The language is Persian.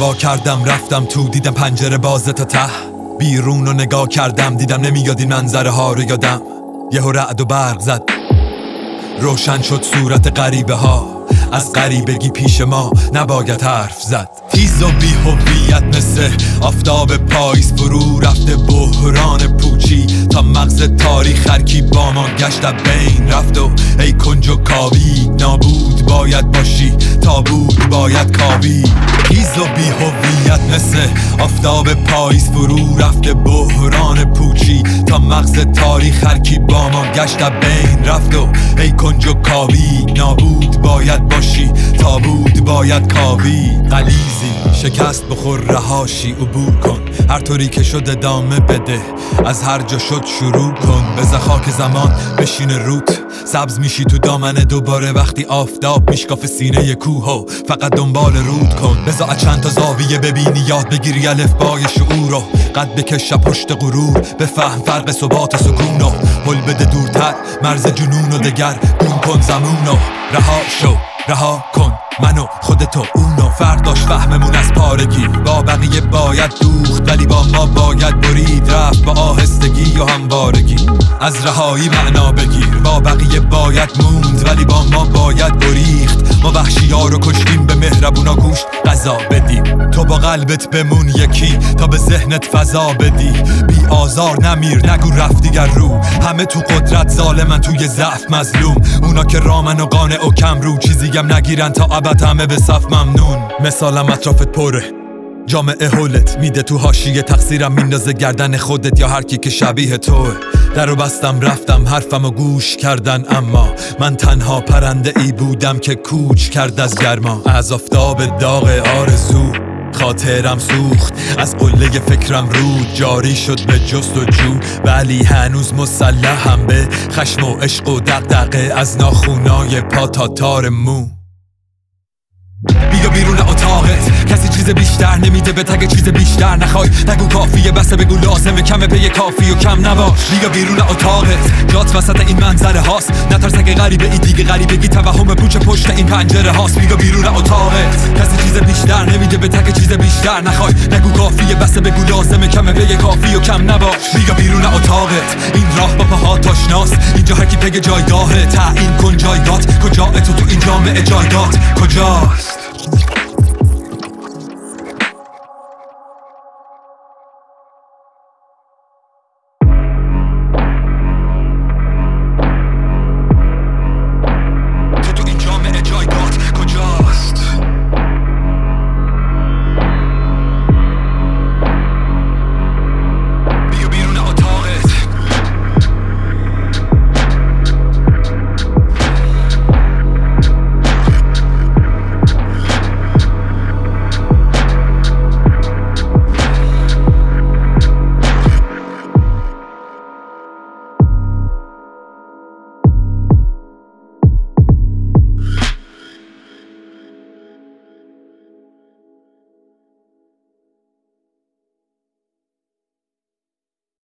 وا کردم رفتم تو، دیدم پنجره بازه تا ته. بیرون رو نگاه کردم دیدم نمیاد این منظره ها رو یادم. یهو رعد و برق زد، روشن شد صورت غریبه ها. از غریبگی پیش ما نباید حرف زد. تیز و بی هویت مثل آفتاب پاییز فرو رفته بحران پوچی تا مغز تاریخ هرکی با ما گشت بین رفت و ای کنج و کاوی نابود باید باشی تابود باید کاوی. تیز و بی هویت مثل آفتاب پاییز فرو رفته بحران پوچی تا مغز تاریخ هرکی با ما گشت بین رفت و ای کنج و کاوی نابود باید باشی تابود باید کاوی. غلیزی شکست بخور رهاشی عبور کن، هر طوری که شد ادامه بده، از هر جا شد شروع کن. بذار خاک زمان بشینه روت، سبز میشی تو دامنه دوباره وقتی آفتاب میشکاف سینه کوه و فقط دنبال رود کن. بذار از چند تا زاویه ببینی یاد بگیری الفبای شعور رو، قد بکش پشت غرور بفهم فرق ثبات سکون و هل بده دورتر مرز جنون و دگر گم کن زمون و رها شو رها کن منو خودتو اونو. فرق داشت فهممون از پارگی، با بقیه باید دوخت ولی با ما باید برید رفت با آهستگی و هموارگی. از رهایی معنا بگیر، با بقیه باید موند ولی با ما باید بریخت. ما وحشی ها رو کشتیم به مهربونا گوشت غذا بدیم. تو با قلبت بمون یکی تا به ذهنت فضا بدی. بی آزار نمیر نگو رفت دیگر رو، همه تو قدرت ظالمن توی ضعف مظلوم. اونا که رامن و قانع و کم رو چیزیم نگیرن تا ابد همه به صف ممنون. مثالم اطرافت پره، جامعه هولت میده تو حاشیه، تقصیرم میندازه گردن خودت یا هر کی که شبیه توه. درو بستم رفتم حرفمو گوش کردن، اما من تنها پرنده ای بودم که کوچ کرد از گرما. از آفتاب داغ آرزو خاطرم سوخت، از قله فکرم رود جاری شد به جستجو، ولی هنوز مسلحم به خشم و عشق و دغدغه از ناخونای پا تا تار مو. بیا بیرون اتاقت، کسی چیز بیشتر نمیده به تگ چیز بیشتر نخوای. نگو کافیه بسه بگو لازمه، کمه پی کافی و کم نباش. بیا بیرون اتاقت، جات وسط این منظره هاست. نترس اگه غریبه ای دیگه غریبگی توهم پوچ پشت این پنجره هاست. بیا بیرون اتاقت، کسی چیز بیشتر نمیده به تگ چیز بیشتر نخوای. نگو کافیه بسه بگو لازمه، کمه پی کافی و کم نباش. بیا بیرون اتاقت، این راه با پاهات آشناست. اینجا هر کی پگ جایگاهه، تعیین کن جایگات کجا. تو این جامعه جایگات کجاست؟